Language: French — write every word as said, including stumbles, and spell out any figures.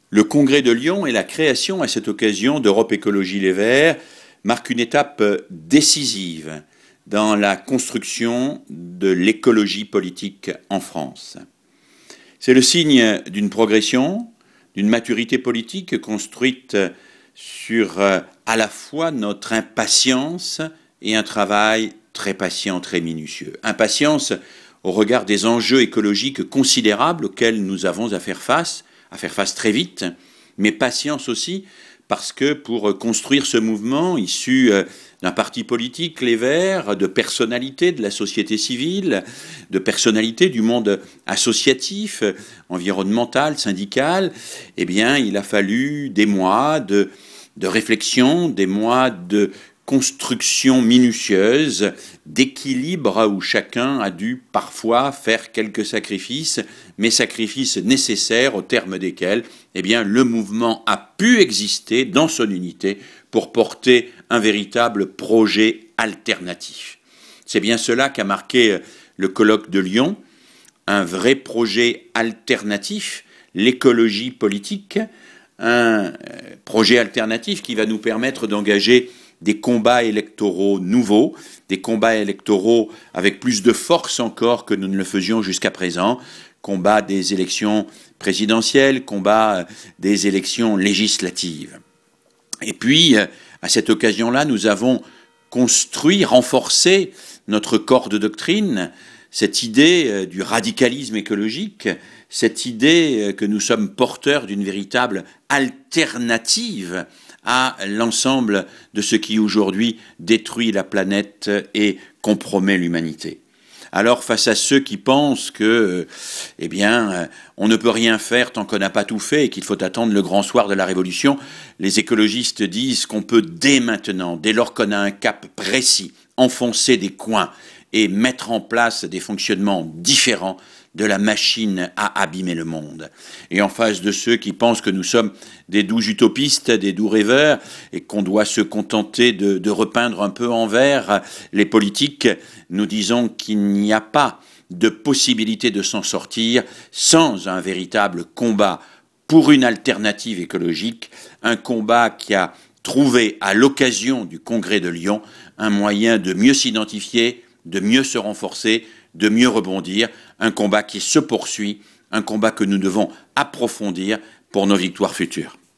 Le Congrès de Lyon et la création à cette occasion d'Europe Écologie Les Verts marquent une étape décisive dans la construction de l'écologie politique en France. C'est le signe d'une progression, d'une maturité politique construite sur à la fois notre impatience et un travail très patient, très minutieux. Impatience au regard des enjeux écologiques considérables auxquels nous avons à faire face, à faire face très vite, mais patience aussi parce que pour construire ce mouvement issu d'un parti politique, les Verts, de personnalités de la société civile, de personnalités du monde associatif, environnemental, syndical, eh bien, il a fallu des mois de, de réflexion, des mois de construction minutieuse, d'équilibre où chacun a dû parfois faire quelques sacrifices, mais sacrifices nécessaires au terme desquels eh bien, le mouvement a pu exister dans son unité pour porter un véritable projet alternatif. C'est bien cela qu'a marqué le colloque de Lyon, un vrai projet alternatif, l'écologie politique, un projet alternatif qui va nous permettre d'engager des combats électoraux nouveaux, des combats électoraux avec plus de force encore que nous ne le faisions jusqu'à présent, combat des élections présidentielles, combat des élections législatives. Et puis, à cette occasion-là, nous avons construit, renforcé notre corps de doctrine, cette idée du radicalisme écologique, cette idée que nous sommes porteurs d'une véritable alternative à l'ensemble de ce qui aujourd'hui détruit la planète et compromet l'humanité. Alors face à ceux qui pensent que, eh bien, on ne peut rien faire tant qu'on n'a pas tout fait et qu'il faut attendre le grand soir de la Révolution, les écologistes disent qu'on peut dès maintenant, dès lors qu'on a un cap précis, enfoncer des coins et mettre en place des fonctionnements différents de la machine à abîmer le monde. Et en face de ceux qui pensent que nous sommes des doux utopistes, des doux rêveurs, et qu'on doit se contenter de, de repeindre un peu en vert les politiques, nous disons qu'il n'y a pas de possibilité de s'en sortir sans un véritable combat pour une alternative écologique, un combat qui a trouvé à l'occasion du Congrès de Lyon un moyen de mieux s'identifier, de mieux se renforcer, de mieux rebondir, un combat qui se poursuit, un combat que nous devons approfondir pour nos victoires futures.